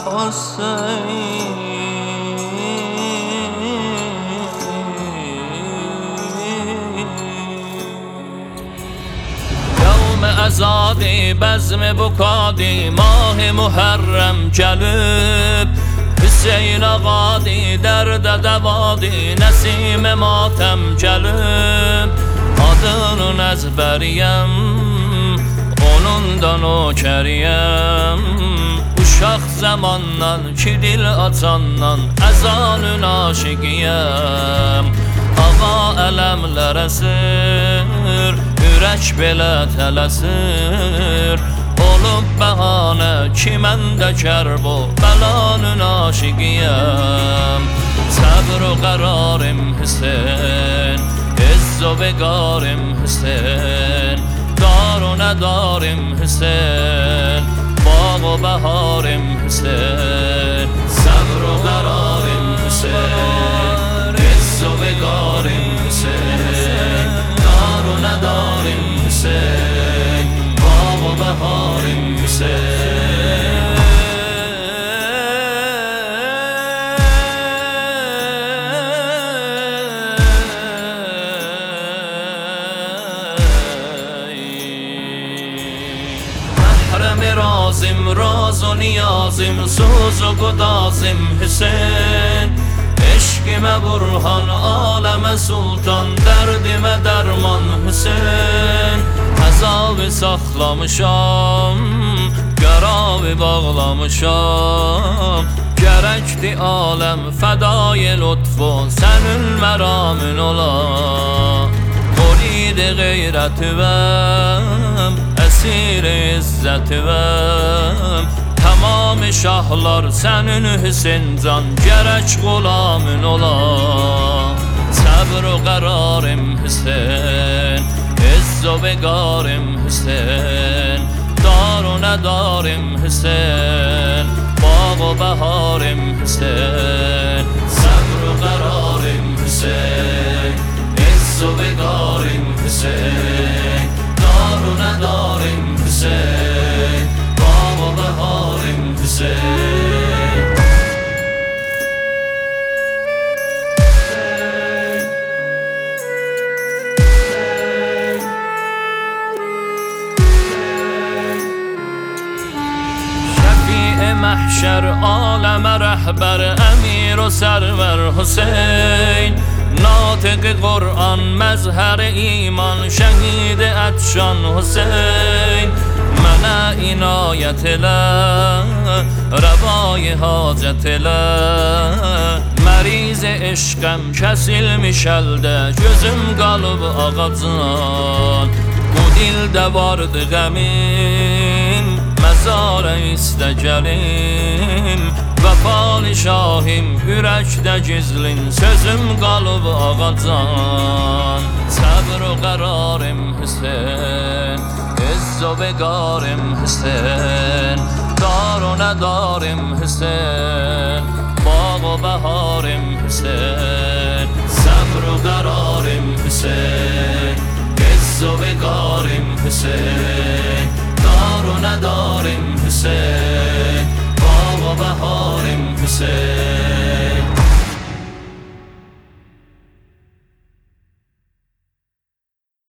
یوم ازادی بزم بکادی ماه محرم جلب حسین آقادی درد دوادی نسیم ماتم جلب adının ezberiyem onundan o keriyem uşaq zamandan ki dil açandan əzanın aşiqiyem ağa ələmlər əsir ürək belə tələsir olub bəhanə ki mən də kərb o bəlanın aşiqiyem səbr o qərarım Hüseyin عز و بگارم حسین دار و ندارم حسین باغ و بهارم حسین صبر و قرارم حسین عز و بگارم حسین دار و ندارم حسین باغ و بهارم حسین رازم راز و نیازم سوز و گدازم حسین عشقم برهان عالم سلطان دردم درمان حسین عذاب saxlamışam qaravi bağlamışam gərəkdi aləm fədai lütfu sənin məramın ola مرید غیرتیم اسیر عزتیم تمام şahlar sənin Hüseyin can gərək qulamın ola səbr o qərarım Hüseyin izz o beqarım Hüseyin dar o nədarım Hüseyin bağ o bəharım Hüseyin səbr o qərarım Hüseyin عز و بگارم حسین دار و ندارم حسین باغ و بهارم حسین شفیع محشر عالم رهبر امیر و سرور حسین ناطق قرآن مظهر ایمان شهید اتشان حسین منع عنایت elə روای حاجت elə مریض عشقم kəsilmiş əldə gözüm qalıb ağacından bu dildə vardı qəmim məzara istə gəlim Vəfalı şahim ürəkdə gizlin sözüm qalıb ağacan səbr o qərarım Hüseyin izz o beqarım Hüseyin dar o nədarım Hüseyin bağ o bəharım Hüseyin səbr o qərarım Hüseyin izz o beqarım Hüseyin dar o nədarım Hüseyin